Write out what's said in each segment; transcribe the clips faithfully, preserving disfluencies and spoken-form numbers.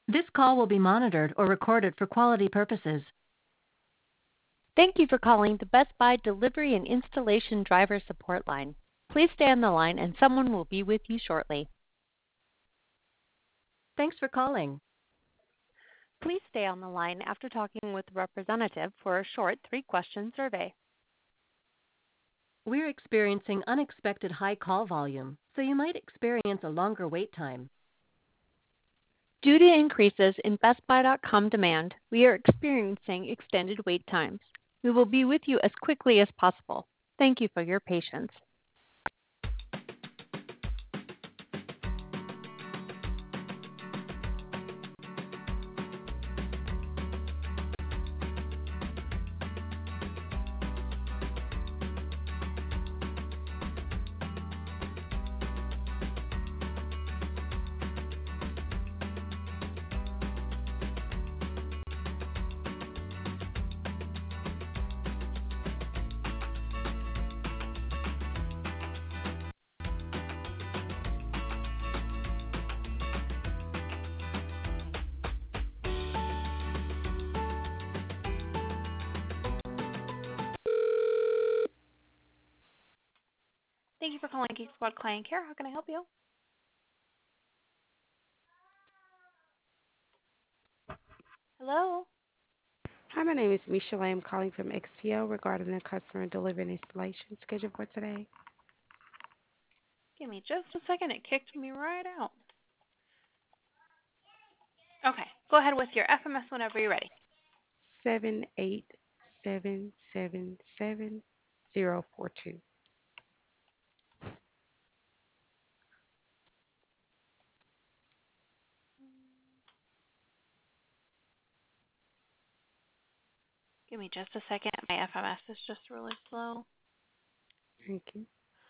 This call will be monitored or recorded for quality purposes. Thank you for calling the Best Buy Delivery and Installation Driver Support Line. Please stay on the line and someone will be with you shortly. Thanks for calling. Please stay on the line after talking with a representative for a short three-question survey. We're experiencing unexpected high call volume, so you might experience a longer wait time. Due to increases in Best Buy dot com demand, we are experiencing extended wait times. We will be with you as quickly as possible. Thank you for your patience. Thank you for calling Geek Squad Client Care. How can I help you? Hello? Hi, my name is Misha. I am calling from X P O regarding the customer delivery and installation schedule for today. Give me just a second. It kicked me right out. Okay. Go ahead with your F M S whenever you're ready. Seven eight seven seven seven zero four two. Give me just a second. My F M S is just really slow. Thank you.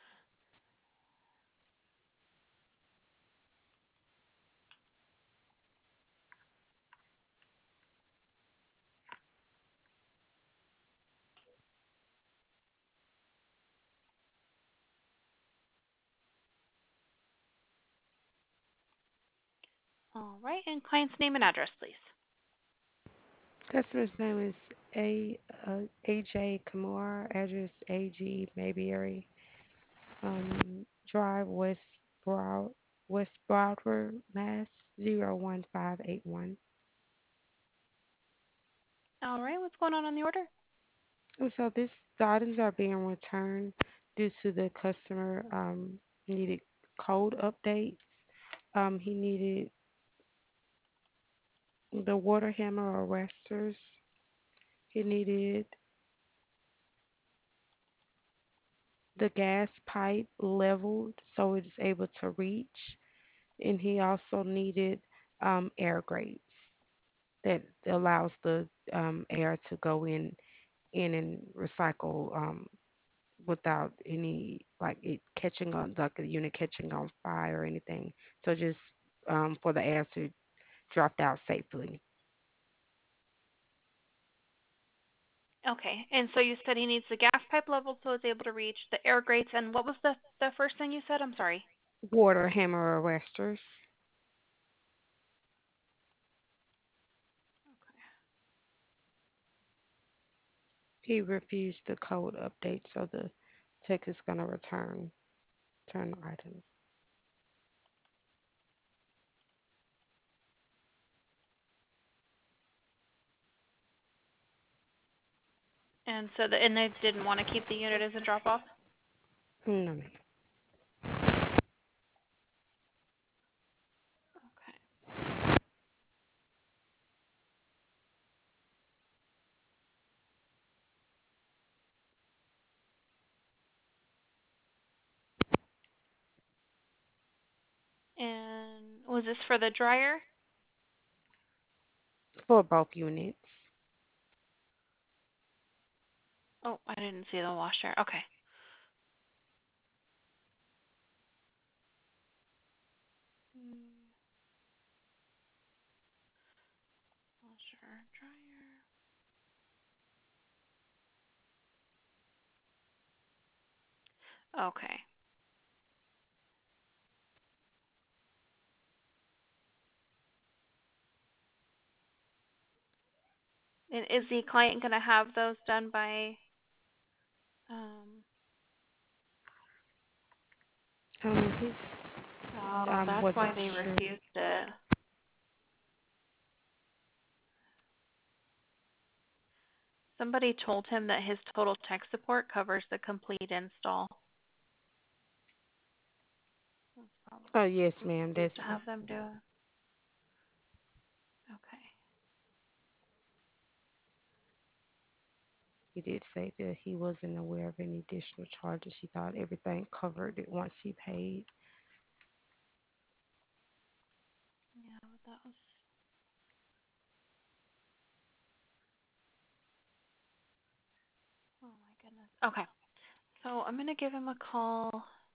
All right. And client's name and address, please. Customer's name is A uh, A J Kamar. Address A G Mayberry um, Drive, West Broad West Broadward, Mass. Zero one five eight one. All right. What's going on on the order? And so this the items are being returned due to the customer um, needed code updates. Um, he needed the water hammer arresters. He needed the gas pipe leveled so it's able to reach, and he also needed um, air grates that allows the um, air to go in in and recycle um, without any like it catching on like the unit catching on fire or anything. So just um, for the air to drop out safely. Okay. And so you said he needs the gas pipe level so it's able to reach the air grates. And what was the, the first thing you said? I'm sorry. Water hammer arresters. He refused the code update, so the tech is going to return return the items. And so the, and they didn't want to keep the unit as a drop off? No, ma'am. Okay. And was this for the dryer? For both units. Oh, I didn't see the washer. Okay. Mm, washer, dryer. Okay. And is the client going to have those done by? Um, Um, he's oh, I that's wasn't why they sure. refused it. Somebody told him that his total tech support covers the complete install. That's probably Oh yes, why ma'am. they That's refused to have them do it. Okay. he did say that he wasn't aware of any additional charges. He thought everything covered it once he paid. Yeah, but that was. Oh my goodness. Okay. So I'm gonna give him a call.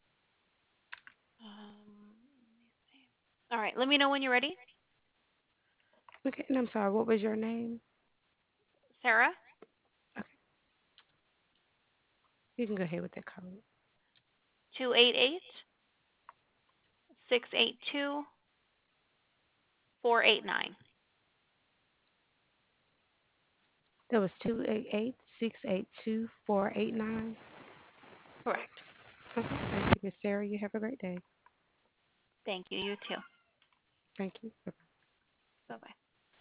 Um, let me see. All right. Let me know when you're ready, Okay, and I'm sorry. What was your name? Sarah. Okay, you can go ahead with that code. Two eight eight six eight two four eight nine. That was two eight eight six eight two four eight nine. Correct. Okay, thank you, Miss Sarah. You have a great day. Thank you. You too. Thank you. Bye-bye. Bye bye.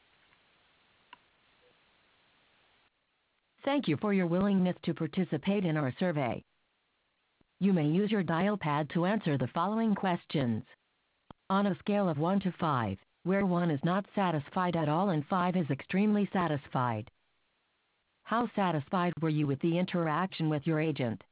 Thank you for your willingness to participate in our survey. You may use your dial pad to answer the following questions. On a scale of one to five, where one is not satisfied at all and five is extremely satisfied, how satisfied were you with the interaction with your agent?